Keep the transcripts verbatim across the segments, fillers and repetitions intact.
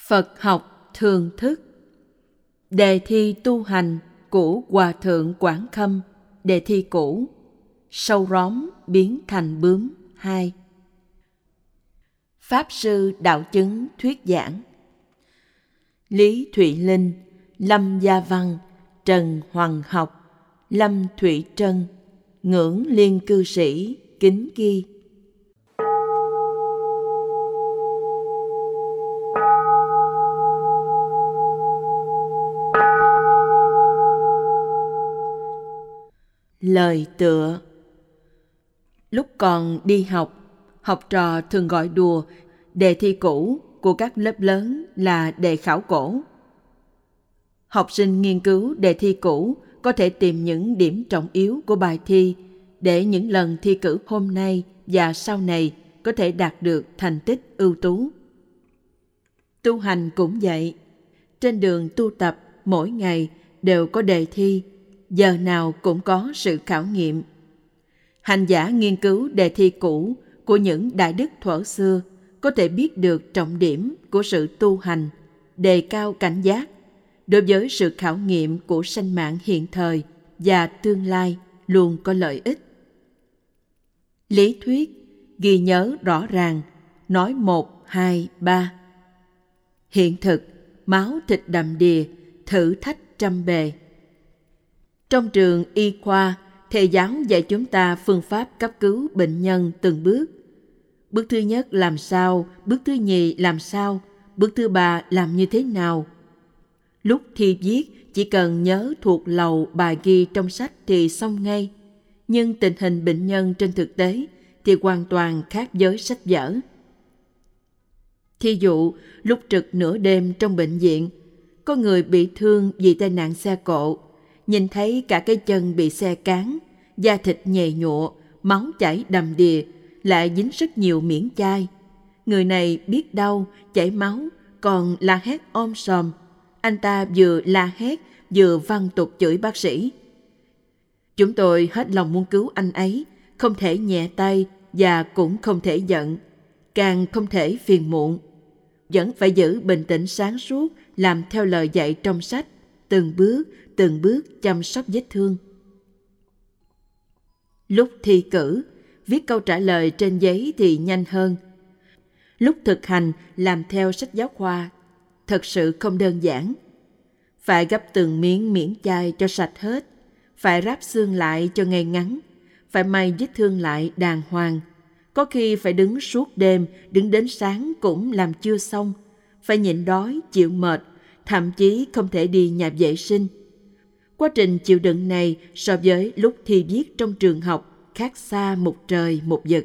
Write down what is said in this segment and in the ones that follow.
Phật học thường thức. Đề thi tu hành của Hòa Thượng Quảng Khâm. Đề thi cũ. Sâu róm biến thành bướm hai. Pháp sư đạo chứng thuyết giảng. Lý Thụy Linh, Lâm Gia Văn, Trần Hoàng Học, Lâm Thụy Trân, Ngưỡng Liên cư sĩ kính ghi. Lời tựa. Lúc còn đi học, học trò thường gọi đùa đề thi cũ của các lớp lớn là đề khảo cổ. Học sinh nghiên cứu đề thi cũ có thể tìm những điểm trọng yếu của bài thi để những lần thi cử hôm nay và sau này có thể đạt được thành tích ưu tú. Tu hành cũng vậy. Trên đường tu tập mỗi ngày đều có đề thi, giờ nào cũng có sự khảo nghiệm. Hành giả nghiên cứu đề thi cũ của những đại đức thuở xưa có thể biết được trọng điểm của sự tu hành, đề cao cảnh giác đối với sự khảo nghiệm của sanh mạng hiện thời và tương lai luôn có lợi ích. Lý thuyết ghi nhớ rõ ràng, nói một, hai, ba. Hiện thực, máu thịt đầm đìa, thử thách trăm bề. Trong trường y khoa, thầy giáo dạy chúng ta phương pháp cấp cứu bệnh nhân từng bước. Bước thứ nhất làm sao, bước thứ nhì làm sao, bước thứ ba làm như thế nào. Lúc thi viết, chỉ cần nhớ thuộc lầu bài ghi trong sách thì xong ngay. Nhưng tình hình bệnh nhân trên thực tế thì hoàn toàn khác với sách vở. Thí dụ, lúc trực nửa đêm trong bệnh viện, có người bị thương vì tai nạn xe cộ, nhìn thấy cả cái chân bị xe cán, da thịt nhầy nhụa, máu chảy đầm đìa, lại dính rất nhiều miễn chai. Người này biết đau, chảy máu, còn la hét om sòm. Anh ta vừa la hét, vừa văng tục chửi bác sĩ. Chúng tôi hết lòng muốn cứu anh ấy, không thể nhẹ tay và cũng không thể giận, càng không thể phiền muộn. Vẫn phải giữ bình tĩnh sáng suốt, làm theo lời dạy trong sách, từng bước, từng bước chăm sóc vết thương. Lúc thi cử, viết câu trả lời trên giấy thì nhanh hơn. Lúc thực hành làm theo sách giáo khoa, thật sự không đơn giản. Phải gấp từng miếng miễn chai cho sạch hết, phải ráp xương lại cho ngay ngắn, phải may vết thương lại đàng hoàng. Có khi phải đứng suốt đêm, đứng đến sáng cũng làm chưa xong, phải nhịn đói, chịu mệt, thậm chí không thể đi nhà vệ sinh. Quá trình chịu đựng này so với lúc thi viết trong trường học khác xa một trời một vực.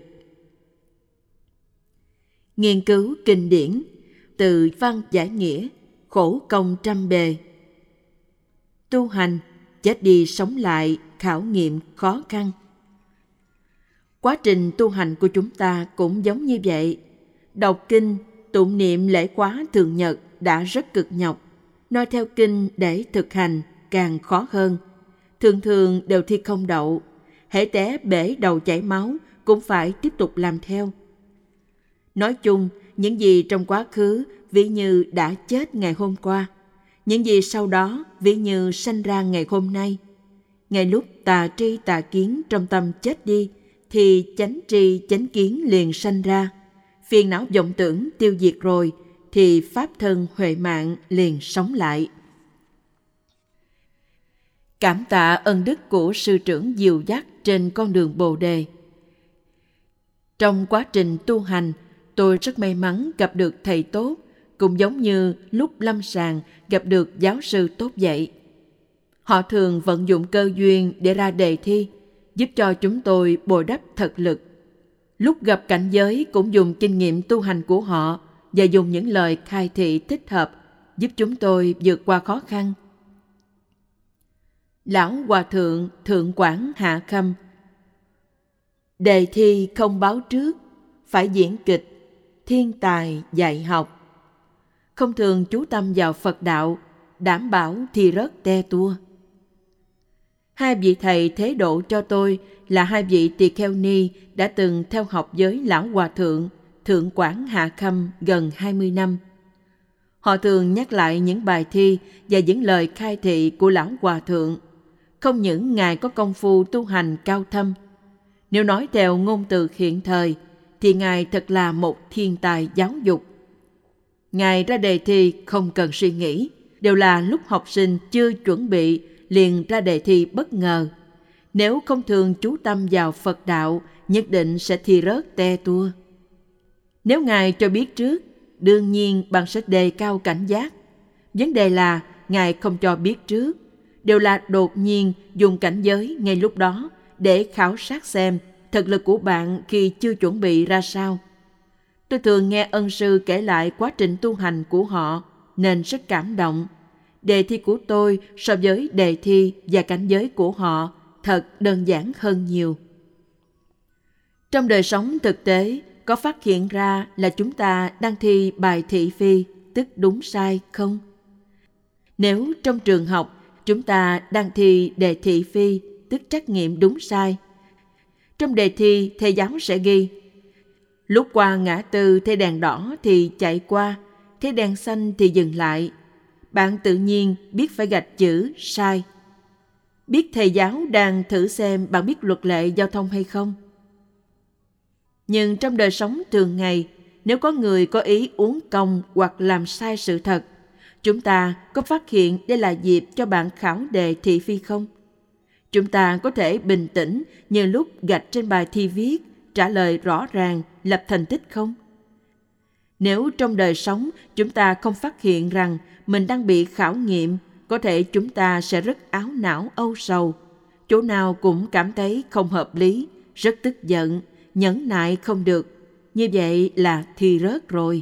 Nghiên cứu kinh điển, từ văn giải nghĩa, khổ công trăm bề. Tu hành, chết đi sống lại, khảo nghiệm khó khăn. Quá trình tu hành của chúng ta cũng giống như vậy. Đọc kinh, tụng niệm lễ khóa thường nhật đã rất cực nhọc. Nói theo kinh để thực hành càng khó hơn. Thường thường đều thi không đậu. Hễ té bể đầu chảy máu cũng phải tiếp tục làm theo. Nói chung, những gì trong quá khứ ví như đã chết ngày hôm qua. Những gì sau đó ví như sanh ra ngày hôm nay. Ngay lúc tà tri tà kiến trong tâm chết đi, thì chánh tri chánh kiến liền sanh ra. Phiền não vọng tưởng tiêu diệt rồi, thì pháp thân huệ mạng liền sống lại. Cảm tạ ân đức của sư trưởng dìu dắt trên con đường Bồ Đề. Trong quá trình tu hành, tôi rất may mắn gặp được thầy tốt, cũng giống như lúc lâm sàng gặp được giáo sư tốt dạy. Họ thường vận dụng cơ duyên để ra đề thi, giúp cho chúng tôi bồi đắp thật lực. Lúc gặp cảnh giới cũng dùng kinh nghiệm tu hành của họ và dùng những lời khai thị thích hợp giúp chúng tôi vượt qua khó khăn. Lão Hòa Thượng Thượng Quảng Hạ Khâm. Đề thi không báo trước, phải diễn kịch, thiên tài dạy học. Không thường chú tâm vào Phật đạo, đảm bảo thi rớt te tua. Hai vị thầy thế độ cho tôi là hai vị tỳ kheo ni đã từng theo học với Lão Hòa Thượng Thượng Quảng Hạ Khâm gần hai mươi năm. Họ thường nhắc lại những bài thi và những lời khai thị của Lão Hòa Thượng. Không những Ngài có công phu tu hành cao thâm, nếu nói theo ngôn từ hiện thời, thì Ngài thật là một thiên tài giáo dục. Ngài ra đề thi không cần suy nghĩ, đều là lúc học sinh chưa chuẩn bị liền ra đề thi bất ngờ. Nếu không thường chú tâm vào Phật đạo, nhất định sẽ thi rớt te tua. Nếu Ngài cho biết trước, đương nhiên bạn sẽ đề cao cảnh giác. Vấn đề là Ngài không cho biết trước, đều là đột nhiên dùng cảnh giới ngay lúc đó để khảo sát xem thực lực của bạn khi chưa chuẩn bị ra sao. Tôi thường nghe ân sư kể lại quá trình tu hành của họ nên rất cảm động. Đề thi của tôi so với đề thi và cảnh giới của họ thật đơn giản hơn nhiều. Trong đời sống thực tế, có phát hiện ra là chúng ta đang thi bài thị phi, tức đúng sai không? Nếu trong trường học chúng ta đang thi đề thị phi, tức trắc nghiệm đúng sai, trong đề thi thầy giáo sẽ ghi: lúc qua ngã tư thấy đèn đỏ thì chạy qua, thấy đèn xanh thì dừng lại. Bạn tự nhiên biết phải gạch chữ sai. Biết thầy giáo đang thử xem bạn biết luật lệ giao thông hay không? Nhưng trong đời sống thường ngày, nếu có người có ý uống công hoặc làm sai sự thật, chúng ta có phát hiện đây là dịp cho bạn khảo đề thị phi không? Chúng ta có thể bình tĩnh như lúc gạch trên bài thi viết, trả lời rõ ràng, lập thành tích không? Nếu trong đời sống chúng ta không phát hiện rằng mình đang bị khảo nghiệm, có thể chúng ta sẽ rất áo não âu sầu, chỗ nào cũng cảm thấy không hợp lý, rất tức giận, nhẫn nại không được. Như vậy là thi rớt rồi.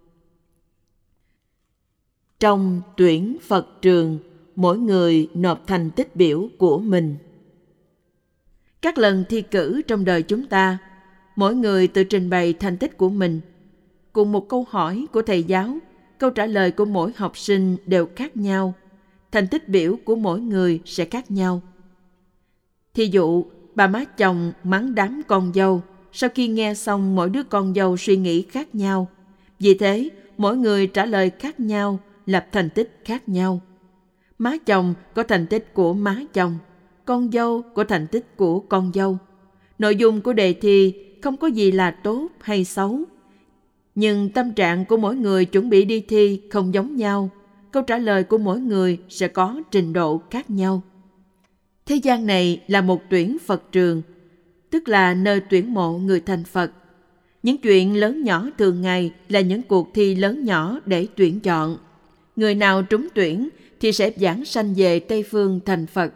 Trong tuyển Phật trường, mỗi người nộp thành tích biểu của mình. Các lần thi cử trong đời chúng ta, mỗi người tự trình bày thành tích của mình. Cùng một câu hỏi của thầy giáo, câu trả lời của mỗi học sinh đều khác nhau. Thành tích biểu của mỗi người sẽ khác nhau. Thí dụ, bà má chồng mắng đám con dâu, sau khi nghe xong mỗi đứa con dâu suy nghĩ khác nhau. Vì thế, mỗi người trả lời khác nhau, lập thành tích khác nhau. Má chồng có thành tích của má chồng, con dâu có thành tích của con dâu. Nội dung của đề thi không có gì là tốt hay xấu. Nhưng tâm trạng của mỗi người chuẩn bị đi thi không giống nhau. Câu trả lời của mỗi người sẽ có trình độ khác nhau. Thế gian này là một tuyển Phật trường, tức là nơi tuyển mộ người thành Phật. Những chuyện lớn nhỏ thường ngày là những cuộc thi lớn nhỏ để tuyển chọn. Người nào trúng tuyển thì sẽ vãng sanh về Tây Phương thành Phật.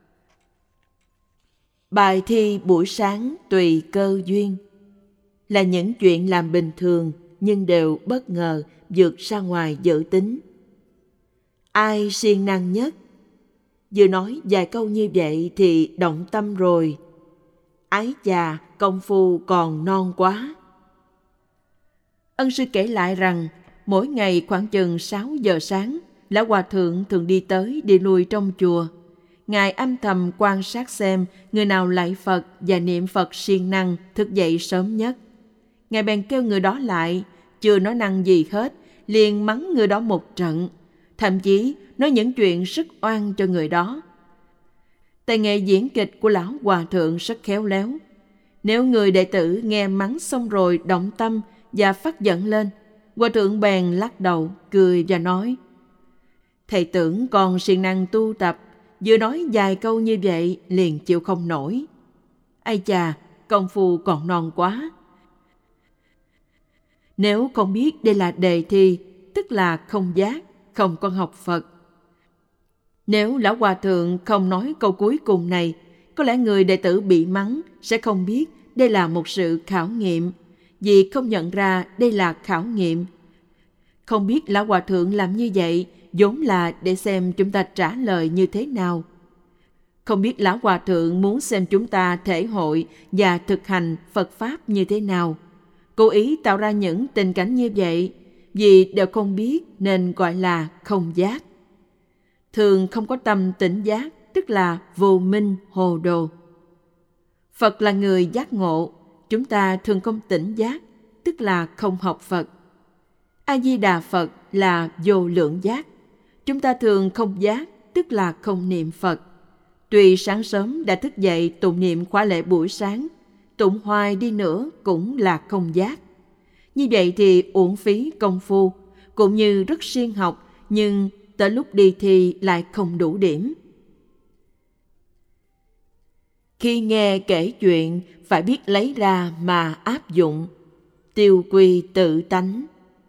Bài thi buổi sáng tùy cơ duyên là những chuyện làm bình thường nhưng đều bất ngờ vượt ra ngoài dự tính. Ai siêng năng nhất? Vừa nói vài câu như vậy thì động tâm rồi. Ái chà, công phu còn non quá. Ân sư kể lại rằng mỗi ngày khoảng chừng sáu giờ sáng, Lão Hòa Thượng thường đi tới đi lui trong chùa. Ngài âm thầm quan sát xem người nào lạy Phật và niệm Phật siêng năng thức dậy sớm nhất. Ngài bèn kêu người đó lại, chưa nói năng gì hết, liền mắng người đó một trận, thậm chí nói những chuyện rất oan cho người đó. Tài nghệ diễn kịch của Lão Hòa Thượng rất khéo léo. Nếu người đệ tử nghe mắng xong rồi động tâm và phát giận lên, Hòa Thượng bèn lắc đầu, cười và nói: thầy tưởng con siêng năng tu tập, vừa nói vài câu như vậy liền chịu không nổi. Ây chà, công phu còn non quá. Nếu không biết đây là đề thi, tức là không giác, không con học Phật. Nếu Lão Hòa Thượng không nói câu cuối cùng này, có lẽ người đệ tử bị mắng sẽ không biết đây là một sự khảo nghiệm, vì không nhận ra đây là khảo nghiệm. Không biết Lão Hòa Thượng làm như vậy vốn là để xem chúng ta trả lời như thế nào. Không biết Lão Hòa Thượng muốn xem chúng ta thể hội và thực hành Phật Pháp như thế nào. Cố ý tạo ra những tình cảnh như vậy, vì đều không biết nên gọi là không giác. Thường không có tâm tỉnh giác, tức là vô minh hồ đồ. Phật là người giác ngộ, chúng ta thường không tỉnh giác, tức là không học Phật. A-di-đà Phật là vô lượng giác. Chúng ta thường không giác, tức là không niệm Phật. Tuy sáng sớm đã thức dậy tụng niệm khóa lễ buổi sáng, tụng hoài đi nữa cũng là không giác. Như vậy thì uổng phí công phu, cũng như rất siêng học, nhưng tới lúc đi thi lại không đủ điểm. Khi nghe kể chuyện, phải biết lấy ra mà áp dụng, tiêu quy tự tánh.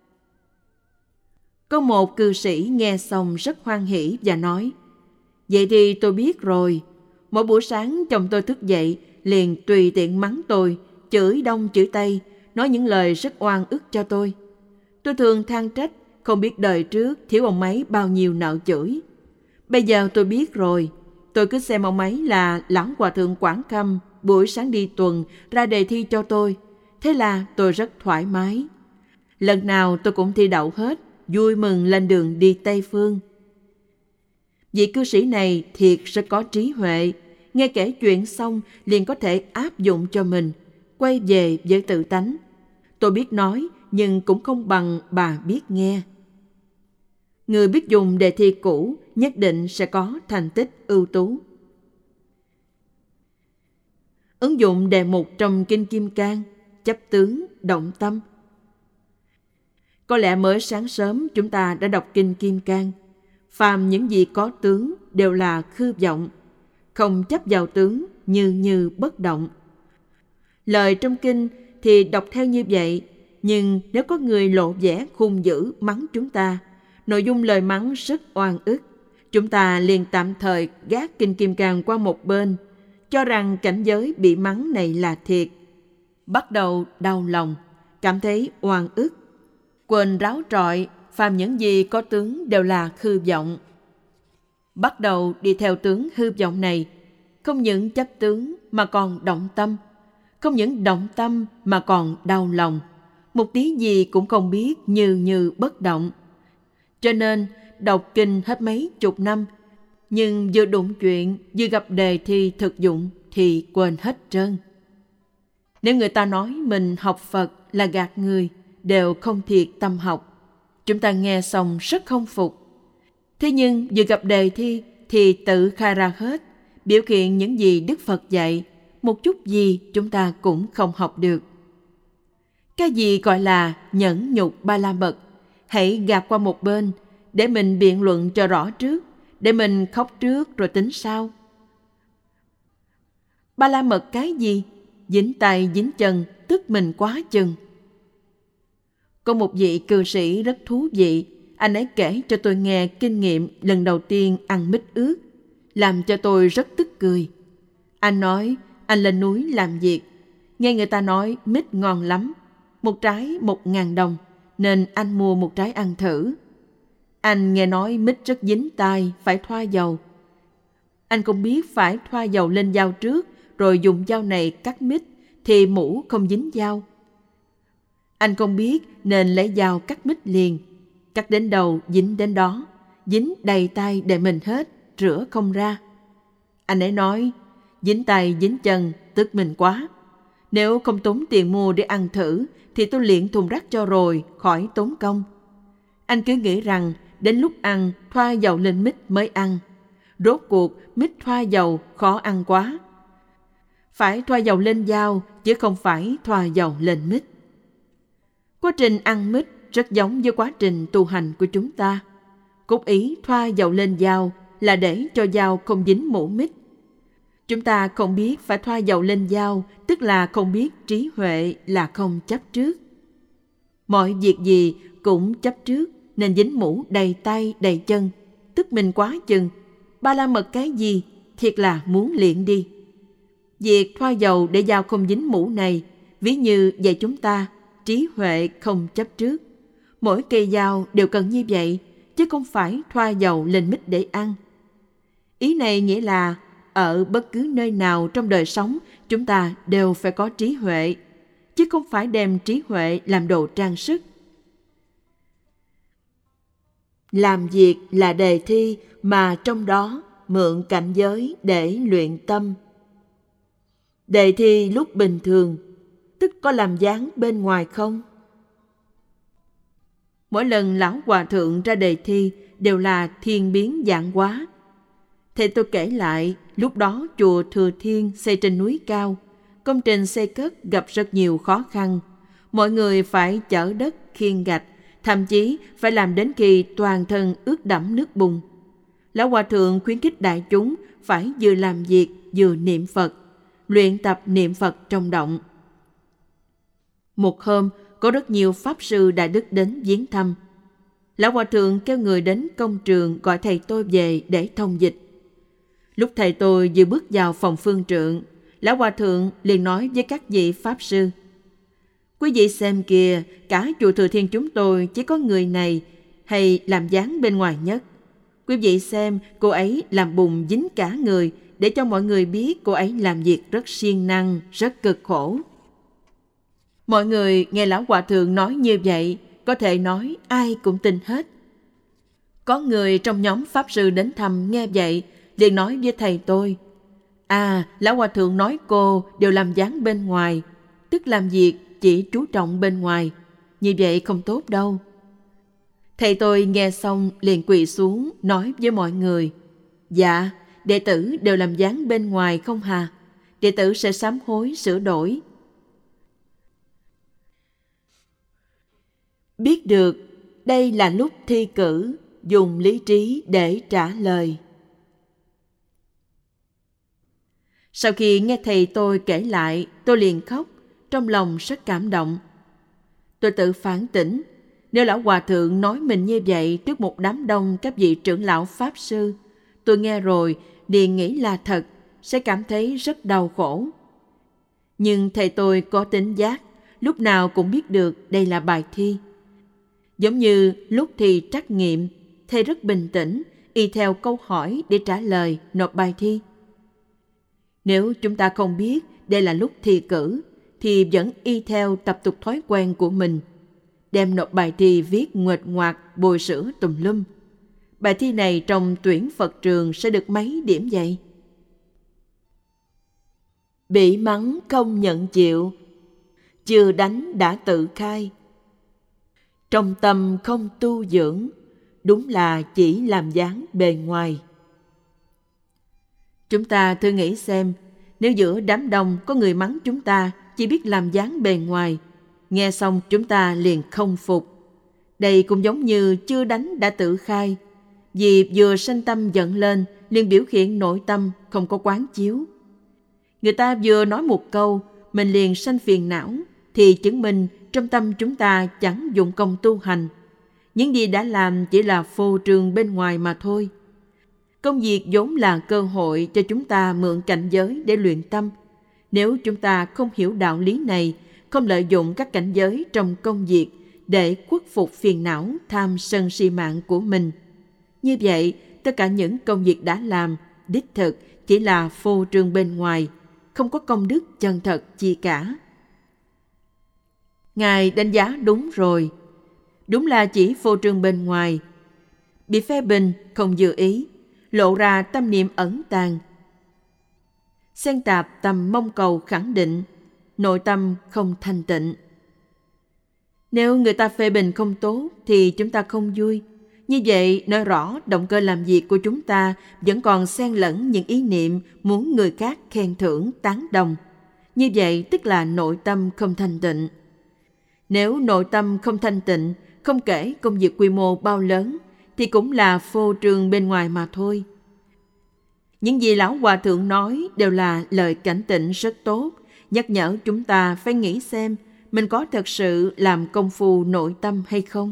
Có một cư sĩ nghe xong rất hoan hỉ và nói: vậy thì tôi biết rồi. Mỗi buổi sáng chồng tôi thức dậy liền tùy tiện mắng tôi, chửi đông chửi tây, nói những lời rất oan ức cho tôi. Tôi thường than trách, không biết đời trước thiếu ông ấy bao nhiêu nợ chửi. Bây giờ tôi biết rồi. Tôi cứ xem ông ấy là lão hòa thượng Quảng Khâm, buổi sáng đi tuần ra đề thi cho tôi. Thế là tôi rất thoải mái. Lần nào tôi cũng thi đậu hết, vui mừng lên đường đi Tây Phương. Vị cư sĩ này thiệt rất có trí huệ, nghe kể chuyện xong liền có thể áp dụng cho mình, quay về với tự tánh. Tôi biết nói, nhưng cũng không bằng bà biết nghe. Người biết dùng đề thi cũ nhất định sẽ có thành tích ưu tú. Ứng dụng đề mục trong Kinh Kim Cang, chấp tướng, động tâm. Có lẽ mới sáng sớm chúng ta đã đọc Kinh Kim Cang. Phàm những gì có tướng đều là khư vọng, không chấp vào tướng, như như bất động. Lời trong kinh thì đọc theo như vậy, nhưng nếu có người lộ vẻ hung dữ mắng chúng ta, nội dung lời mắng rất oan ức, chúng ta liền tạm thời gác Kinh Kim Cang qua một bên, cho rằng cảnh giới bị mắng này là thiệt. Bắt đầu đau lòng, cảm thấy oan ức, quên ráo trọi, phàm những gì có tướng đều là hư vọng. Bắt đầu đi theo tướng hư vọng này, không những chấp tướng mà còn động tâm, không những động tâm mà còn đau lòng, một tí gì cũng không biết, như như bất động. Cho nên đọc kinh hết mấy chục năm, nhưng vừa đụng chuyện, vừa gặp đề thi thực dụng thì quên hết trơn. Nếu người ta nói mình học Phật là gạt người, đều không thiệt tâm học, chúng ta nghe xong rất không phục. Thế nhưng vừa gặp đề thi thì tự khai ra hết, biểu hiện những gì Đức Phật dạy, một chút gì chúng ta cũng không học được. Cái gì gọi là nhẫn nhục ba la mật, hãy gạt qua một bên, để mình biện luận cho rõ trước, để mình khóc trước rồi tính sau. Ba la mật cái gì? Dính tay dính chân, tức mình quá chừng. Có một vị cư sĩ rất thú vị, anh ấy kể cho tôi nghe kinh nghiệm lần đầu tiên ăn mít ướt, làm cho tôi rất tức cười. Anh nói anh lên núi làm việc, nghe người ta nói mít ngon lắm, một trái một ngàn đồng, nên anh mua một trái ăn thử. Anh nghe nói mít rất dính tai, phải thoa dầu. Anh không biết phải thoa dầu lên dao trước, rồi dùng dao này cắt mít, thì mũ không dính dao. Anh không biết nên lấy dao cắt mít liền, cắt đến đầu dính đến đó, dính đầy tay để mình hết, rửa không ra. Anh ấy nói, dính tay dính chân, tức mình quá. Nếu không tốn tiền mua để ăn thử, thì tôi liệng thùng rác cho rồi, khỏi tốn công. Anh cứ nghĩ rằng đến lúc ăn thoa dầu lên mít mới ăn. Rốt cuộc mít thoa dầu khó ăn quá. Phải thoa dầu lên dao, chứ không phải thoa dầu lên mít. Quá trình ăn mít rất giống với quá trình tu hành của chúng ta. Cốt ý thoa dầu lên dao là để cho dao không dính mũ mít. Chúng ta không biết phải thoa dầu lên dao, tức là không biết trí huệ là không chấp trước. Mọi việc gì cũng chấp trước, nên dính mũ đầy tay đầy chân, tức mình quá chừng. Ba la mật cái gì, thiệt là muốn luyện đi. Việc thoa dầu để dao không dính mũ này, ví như dạy chúng ta trí huệ không chấp trước. Mỗi cây dao đều cần như vậy, chứ không phải thoa dầu lên mít để ăn. Ý này nghĩa là ở bất cứ nơi nào trong đời sống, chúng ta đều phải có trí huệ, chứ không phải đem trí huệ làm đồ trang sức. Làm việc là đề thi, mà trong đó mượn cảnh giới để luyện tâm. Đề thi lúc bình thường, tức có làm dáng bên ngoài không? Mỗi lần lão hòa thượng ra đề thi đều là thiên biến vạn hóa. Thầy tôi kể lại, lúc đó chùa Thừa Thiên xây trên núi cao, công trình xây cất gặp rất nhiều khó khăn. Mọi người phải chở đất, khiêng gạch, thậm chí phải làm đến khi toàn thân ướt đẫm nước bùn. Lão hòa thượng khuyến khích đại chúng phải vừa làm việc vừa niệm Phật, luyện tập niệm Phật trong động. Một hôm, có rất nhiều pháp sư đại đức đến viếng thăm. Lão hòa thượng kêu người đến công trường gọi thầy tôi về để thông dịch. Lúc thầy tôi vừa bước vào phòng phương trượng, lão hòa thượng liền nói với các vị pháp sư: quý vị xem kìa, cả chùa Thừa Thiên chúng tôi chỉ có người này hay làm dáng bên ngoài nhất. Quý vị xem, cô ấy làm bùn dính cả người để cho mọi người biết cô ấy làm việc rất siêng năng, rất cực khổ. Mọi người nghe lão hòa thượng nói như vậy, có thể nói ai cũng tin hết. Có người trong nhóm pháp sư đến thăm nghe vậy, liền nói với thầy tôi: à, lão hòa thượng nói cô đều làm dáng bên ngoài, tức làm việc chỉ chú trọng bên ngoài, như vậy không tốt đâu. Thầy tôi nghe xong liền quỳ xuống nói với mọi người: dạ, đệ tử đều làm dáng bên ngoài không hà, đệ tử sẽ sám hối sửa đổi. Biết được đây là lúc thi cử, dùng lý trí để trả lời. Sau khi nghe thầy tôi kể lại, tôi liền khóc, trong lòng rất cảm động. Tôi tự phản tỉnh, nếu lão hòa thượng nói mình như vậy trước một đám đông các vị trưởng lão pháp sư, tôi nghe rồi liền nghĩ là thật, sẽ cảm thấy rất đau khổ. Nhưng thầy tôi có tính giác, lúc nào cũng biết được đây là bài thi. Giống như lúc thi trắc nghiệm, thầy rất bình tĩnh, y theo câu hỏi để trả lời, nộp bài thi. Nếu chúng ta không biết đây là lúc thi cử, thì vẫn y theo tập tục thói quen của mình, đem nộp bài thi viết nguệch ngoạc, bồi sửa tùm lum. Bài thi này trong tuyển Phật trường sẽ được mấy điểm vậy? Bị mắng không nhận chịu, chưa đánh đã tự khai. Trong tâm không tu dưỡng, đúng là chỉ làm dáng bề ngoài. Chúng ta thử nghĩ xem, nếu giữa đám đông có người mắng chúng ta chỉ biết làm dáng bề ngoài, nghe xong chúng ta liền không phục. Đây cũng giống như chưa đánh đã tự khai, vì vừa sanh tâm giận lên liền biểu hiện nội tâm không có quán chiếu. Người ta vừa nói một câu, mình liền sanh phiền não, thì chứng minh trong tâm chúng ta chẳng dụng công tu hành. Những gì đã làm chỉ là phô trương bên ngoài mà thôi. Công việc vốn là cơ hội cho chúng ta mượn cảnh giới để luyện tâm. Nếu chúng ta không hiểu đạo lý này, không lợi dụng các cảnh giới trong công việc để khuất phục phiền não, tham sân si mạng của mình, như vậy tất cả những công việc đã làm đích thực chỉ là phô trương bên ngoài, không có công đức chân thật chi cả. Ngài đánh giá đúng rồi, đúng là chỉ phô trương bên ngoài. Bị phê bình không vừa ý, lộ ra tâm niệm ẩn tàng, xen tạp tầm mong cầu khẳng định, nội tâm không thanh tịnh. Nếu người ta phê bình không tốt thì chúng ta không vui. Như vậy nói rõ động cơ làm việc của chúng ta vẫn còn xen lẫn những ý niệm muốn người khác khen thưởng, tán đồng. Như vậy tức là nội tâm không thanh tịnh. Nếu nội tâm không thanh tịnh, không kể công việc quy mô bao lớn, thì cũng là phô trương bên ngoài mà thôi. Những gì Lão Hòa Thượng nói đều là lời cảnh tỉnh rất tốt, nhắc nhở chúng ta phải nghĩ xem mình có thật sự làm công phu nội tâm hay không.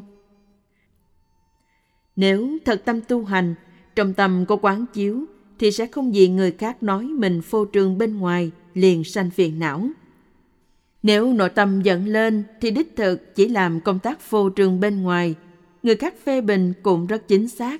Nếu thật tâm tu hành, trong tâm có quán chiếu, thì sẽ không vì người khác nói mình phô trương bên ngoài liền sanh phiền não. Nếu nội tâm giận lên thì đích thực chỉ làm công tác phô trương bên ngoài, người khác phê bình cũng rất chính xác.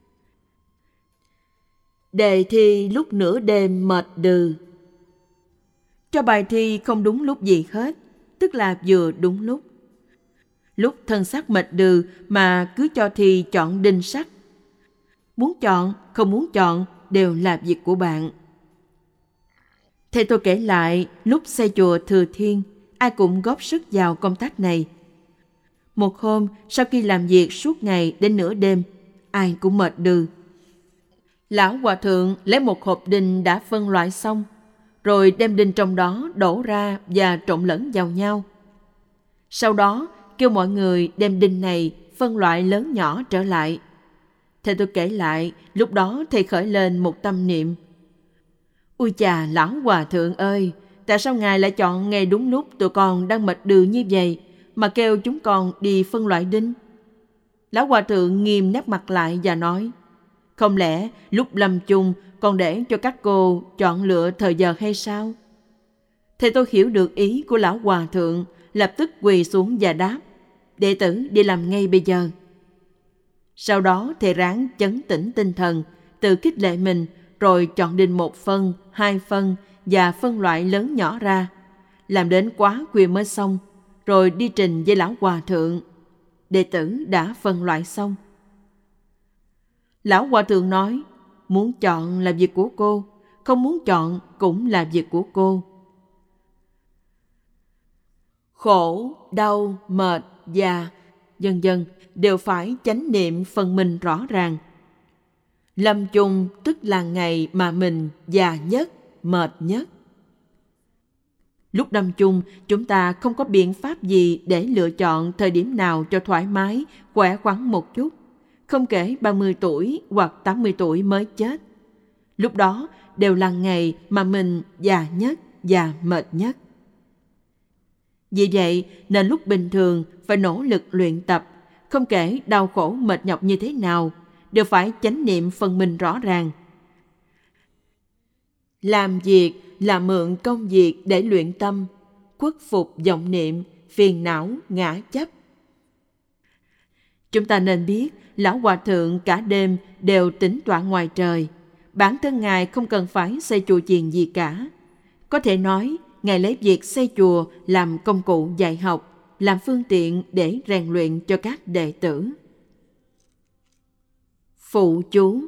Đề thi lúc nửa đêm mệt đừ. Cho bài thi không đúng lúc gì hết, tức là vừa đúng lúc. Lúc thân xác mệt đừ mà cứ cho thi chọn đinh sắt. Muốn chọn, không muốn chọn đều là việc của bạn. Thầy tôi kể lại, lúc xây chùa Thừa Thiên, ai cũng góp sức vào công tác này. Một hôm, sau khi làm việc suốt ngày đến nửa đêm, ai cũng mệt đừ. Lão hòa thượng lấy một hộp đinh đã phân loại xong, rồi đem đinh trong đó đổ ra và trộn lẫn vào nhau. Sau đó, kêu mọi người đem đinh này phân loại lớn nhỏ trở lại. Thầy tôi kể lại, lúc đó thầy khởi lên một tâm niệm. Ui chà, lão hòa thượng ơi, tại sao ngài lại chọn ngay đúng lúc tụi con đang mệt đừ như vậy mà kêu chúng con đi phân loại đinh? Lão hòa thượng nghiêm nét mặt lại và nói, không lẽ lúc lâm chung còn để cho các cô chọn lựa thời giờ hay sao? Thầy tôi hiểu được ý của lão hòa thượng, lập tức quỳ xuống và đáp, đệ tử đi làm ngay bây giờ. Sau đó thầy ráng chấn tĩnh tinh thần, tự khích lệ mình, rồi chọn đinh một phân, hai phân và phân loại lớn nhỏ ra. Làm đến quá khuya mới xong, rồi đi trình với lão hòa thượng. Đệ tử đã phân loại xong. Lão hòa thượng nói, muốn chọn là việc của cô, không muốn chọn cũng là việc của cô. Khổ, đau, mệt, già, vân vân đều phải chánh niệm phần mình rõ ràng. Lâm chung tức là ngày mà mình già nhất, mệt nhất. Lúc lâm chung, chúng ta không có biện pháp gì để lựa chọn thời điểm nào cho thoải mái, khỏe khoắn một chút. Không kể ba mươi tuổi hoặc tám mươi tuổi mới chết. Lúc đó đều là ngày mà mình già nhất và mệt nhất. Vì vậy nên lúc bình thường phải nỗ lực luyện tập, không kể đau khổ mệt nhọc như thế nào, đều phải chánh niệm phần mình rõ ràng. Làm việc là mượn công việc để luyện tâm, khuất phục vọng niệm, phiền não, ngã chấp. Chúng ta nên biết, lão hòa thượng cả đêm đều tĩnh tọa ngoài trời. Bản thân Ngài không cần phải xây chùa chiền gì cả. Có thể nói, Ngài lấy việc xây chùa làm công cụ dạy học, làm phương tiện để rèn luyện cho các đệ tử. Phụ chú.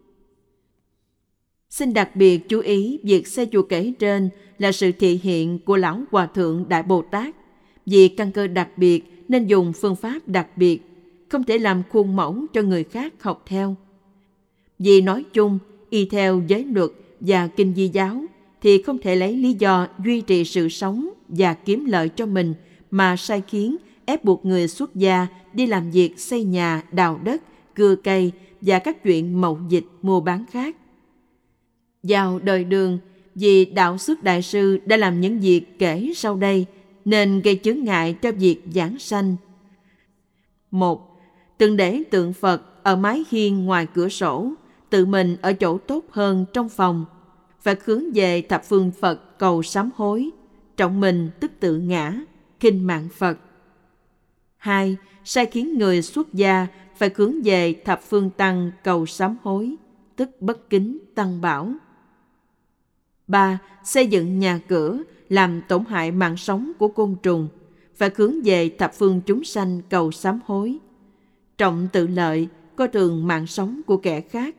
Xin đặc biệt chú ý việc xây chùa kể trên là sự thị hiện của Lão Hòa Thượng Đại Bồ Tát. Vì căn cơ đặc biệt nên dùng phương pháp đặc biệt, không thể làm khuôn mẫu cho người khác học theo. Vì nói chung, y theo giới luật và kinh di giáo, thì không thể lấy lý do duy trì sự sống và kiếm lợi cho mình mà sai khiến ép buộc người xuất gia đi làm việc xây nhà, đào đất, cưa cây và các chuyện mậu dịch mua bán khác. Vào đời Đường, vì Đạo Xuất Đại Sư đã làm những việc kể sau đây nên gây chướng ngại cho việc giảng sanh. Một, từng để tượng Phật ở mái hiên ngoài cửa sổ, tự mình ở chỗ tốt hơn trong phòng, phải hướng về thập phương Phật cầu sám hối, trọng mình tức tự ngã, khinh mạng Phật. Hai, sai khiến người xuất gia phải hướng về thập phương Tăng cầu sám hối, tức bất kính Tăng bảo. Ba, xây dựng nhà cửa làm tổn hại mạng sống của côn trùng, phải hướng về thập phương chúng sanh cầu sám hối, trọng tự lợi, coi thường mạng sống của kẻ khác.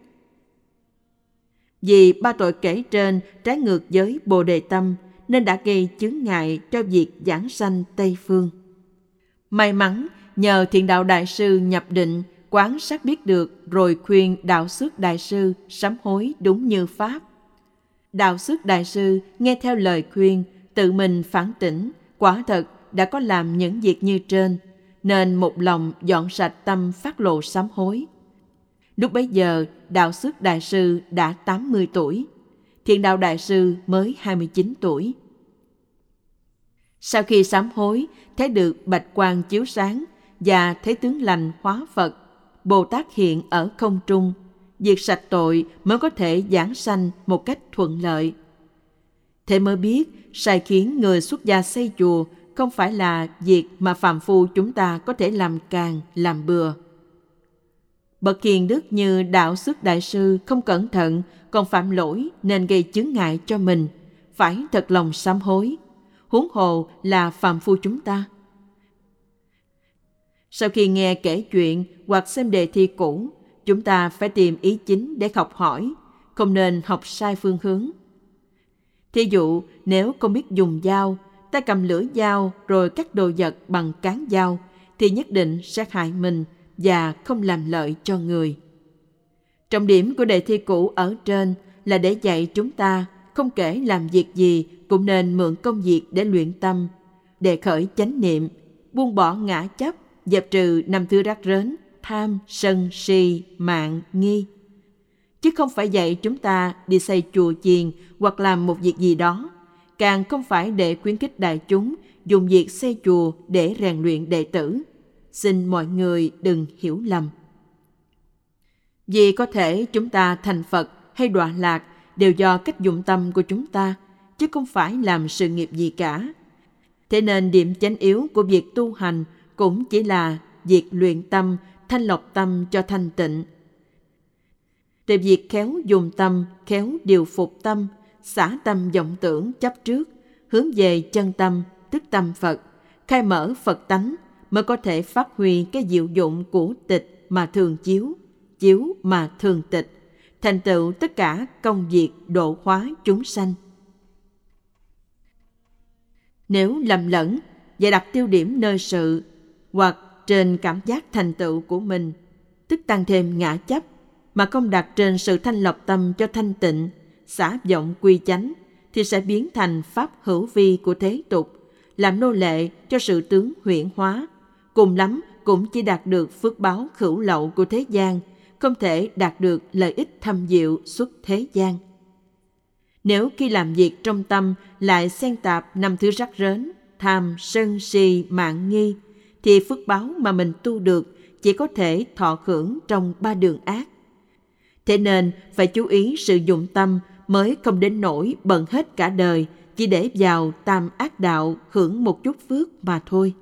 Vì ba tội kể trên trái ngược với Bồ Đề Tâm nên đã gây chướng ngại cho việc giảng sanh Tây Phương. May mắn nhờ Thiện Đạo Đại Sư nhập định, quán sát biết được rồi khuyên Đạo Xuất Đại Sư sám hối đúng như Pháp. Đạo Xuất Đại Sư nghe theo lời khuyên, tự mình phản tỉnh, quả thật đã có làm những việc như trên, nên một lòng dọn sạch tâm phát lộ sám hối. Lúc bấy giờ, Đạo Xuất Đại Sư đã tám mươi tuổi, Thiện Đạo Đại Sư mới hai mươi chín tuổi. Sau khi sám hối, thấy được bạch quang chiếu sáng và thấy tướng lành hóa Phật, Bồ Tát hiện ở không trung, việc sạch tội mới có thể giảng sanh một cách thuận lợi. Thế mới biết, sai khiến người xuất gia xây chùa không phải là việc mà phàm phu chúng ta có thể làm càng, làm bừa. Bậc hiền đức như Đạo Xuất Đại Sư không cẩn thận, còn phạm lỗi nên gây chướng ngại cho mình, phải thật lòng sám hối, huống hồ là phàm phu chúng ta. Sau khi nghe kể chuyện hoặc xem đề thi cũ, chúng ta phải tìm ý chính để học hỏi, không nên học sai phương hướng. Thí dụ, nếu không biết dùng dao, ta cầm lưỡi dao rồi cắt đồ vật bằng cán dao, thì nhất định sát hại mình và không làm lợi cho người. Trọng điểm của đề thi cũ ở trên là để dạy chúng ta không kể làm việc gì cũng nên mượn công việc để luyện tâm, để khởi chánh niệm, buông bỏ ngã chấp, dẹp trừ năm thứ rắc rến, tham, sân, si, mạn, nghi. Chứ không phải dạy chúng ta đi xây chùa chiền hoặc làm một việc gì đó, càng không phải để khuyến khích đại chúng dùng việc xây chùa để rèn luyện đệ tử. Xin mọi người đừng hiểu lầm. Vì có thể chúng ta thành Phật hay đọa lạc đều do cách dụng tâm của chúng ta, chứ không phải làm sự nghiệp gì cả. Thế nên điểm chánh yếu của việc tu hành cũng chỉ là việc luyện tâm, thanh lọc tâm cho thanh tịnh. Từ việc khéo dùng tâm, khéo điều phục tâm, xả tâm vọng tưởng chấp trước, hướng về chân tâm, tức tâm Phật, khai mở Phật tánh, mới có thể phát huy cái diệu dụng của tịch mà thường chiếu, chiếu mà thường tịch, thành tựu tất cả công việc độ hóa chúng sanh. Nếu lầm lẫn và đặt tiêu điểm nơi sự hoặc trên cảm giác thành tựu của mình, tức tăng thêm ngã chấp, mà không đặt trên sự thanh lọc tâm cho thanh tịnh, xả vọng quy chánh, thì sẽ biến thành pháp hữu vi của thế tục, làm nô lệ cho sự tướng huyễn hóa. Cùng lắm cũng chỉ đạt được phước báo hữu lậu của thế gian, không thể đạt được lợi ích thâm diệu xuất thế gian. Nếu khi làm việc trong tâm lại xen tạp năm thứ rắc rến, tham, sân, si, mạn, nghi, thì phước báo mà mình tu được chỉ có thể thọ hưởng trong ba đường ác. Thế nên phải chú ý sử dụng tâm mới không đến nỗi bận hết cả đời chỉ để vào tam ác đạo hưởng một chút phước mà thôi.